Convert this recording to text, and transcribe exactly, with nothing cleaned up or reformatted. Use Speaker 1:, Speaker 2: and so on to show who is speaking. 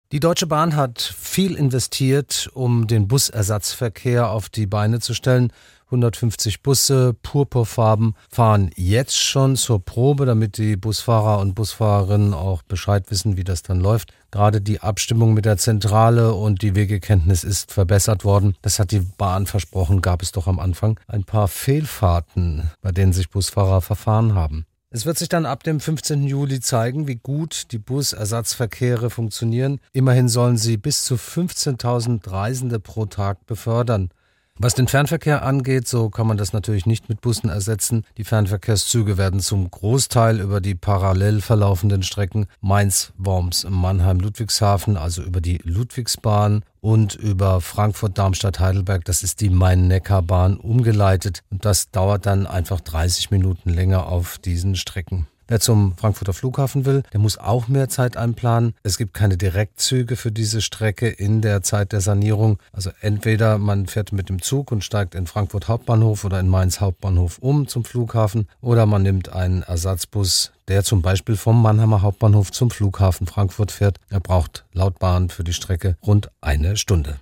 Speaker 1: Die Deutsche Bahn hat viel investiert, um den Busersatzverkehr auf die Beine zu stellen. hundertfünfzig Busse, purpurfarben, fahren jetzt schon zur Probe, damit die Busfahrer und Busfahrerinnen auch Bescheid wissen, wie das dann läuft. Gerade die Abstimmung mit der Zentrale und die Wegekenntnis ist verbessert worden. Das hat die Bahn versprochen, gab es doch am Anfang ein paar Fehlfahrten, bei denen sich Busfahrer verfahren haben. Es wird sich dann ab dem fünfzehnten Juli zeigen, wie gut die Busersatzverkehre funktionieren. Immerhin sollen sie bis zu fünfzehntausend Reisende pro Tag befördern. Was den Fernverkehr angeht, so kann man das natürlich nicht mit Bussen ersetzen. Die Fernverkehrszüge werden zum Großteil über die parallel verlaufenden Strecken Mainz, Worms, Mannheim, Ludwigshafen, also über die Ludwigsbahn und über Frankfurt, Darmstadt, Heidelberg, das ist die Main-Neckar-Bahn, umgeleitet. Und das dauert dann einfach dreißig Minuten länger auf diesen Strecken. Wer zum Frankfurter Flughafen will, der muss auch mehr Zeit einplanen. Es gibt keine Direktzüge für diese Strecke in der Zeit der Sanierung. Also entweder man fährt mit dem Zug und steigt in Frankfurt Hauptbahnhof oder in Mainz Hauptbahnhof um zum Flughafen, oder man nimmt einen Ersatzbus, der zum Beispiel vom Mannheimer Hauptbahnhof zum Flughafen Frankfurt fährt. Er braucht laut Bahn für die Strecke rund eine Stunde.